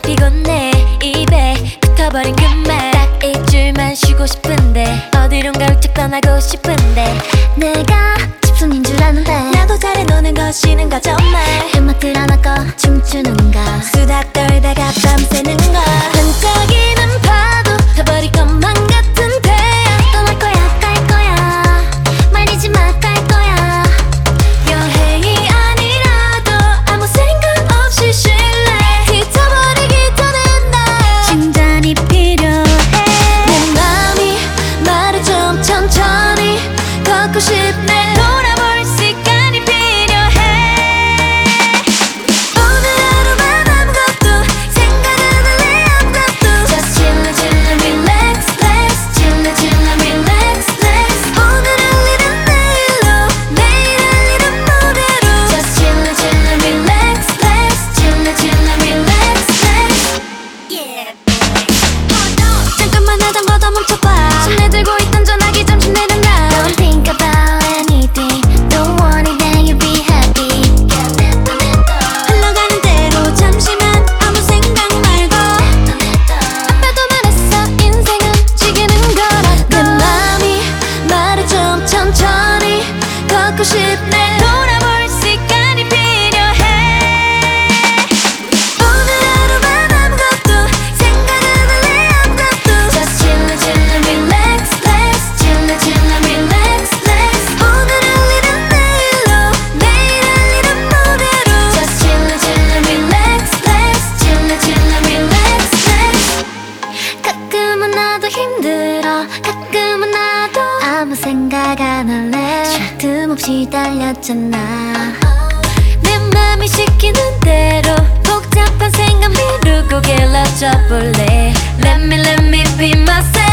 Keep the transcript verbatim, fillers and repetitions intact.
피곤해 입에 붙어버린 그 말 딱 일주일만 쉬고 싶은데 어디론가 훌쩍 떠나고 싶은데 내가 집순인 줄 아는데 나도 잘해 노는 것이는 거 정말 음악 틀어놓고 춤추는 거 수다 떨다가 밤새는 거 반짝이는 파도 타버릴 것만 같은데 떠날 거야 갈 거야 말리지 마 갈 거야 여행이 아니라도 아무 생각 없이 쉴래 지쳐버리기 전에 나 진전이 필요해 내 맘이 말을 좀 천천히 걷고 싶네 돌아볼 시간이 필요해 오늘 하루만 아무것도 생각 안 할래 아무것도 Just chill chill relax relax chill chill relax relax 오늘 할 일은 내일로 내일 할 일은 모레로 Just chill chill relax relax chill chill relax relax Yeah 잠깐만 하던 거도 멈춰봐 손에 들고 있던 전화기 잠시 내려놔 Don't think about anything Don't want it then you'll be happy 흘러가는 대로 잠시만 아무 생각 말고 아빠도 말했어 인생은 지기는 거라고 내 맘이 말을 좀 천천히 걷고 싶네 돌아볼 시간이 필요해 오늘 하루만 아무것도 생각 안 할래 아무것도 Just chill chill relax relax chill chill relax relax 오늘 할 일은 내일로 내일 할 일은 모레로 Just chill chill relax relax chill chill relax relax 가끔은 나도 힘들어 가끔은 나도 아무 생각 안 할래 쉴 틈 없이 달렸잖아 내 맘이 시키는 대로 복잡한 생각 미루고 길러져 볼래 Let me let me be myself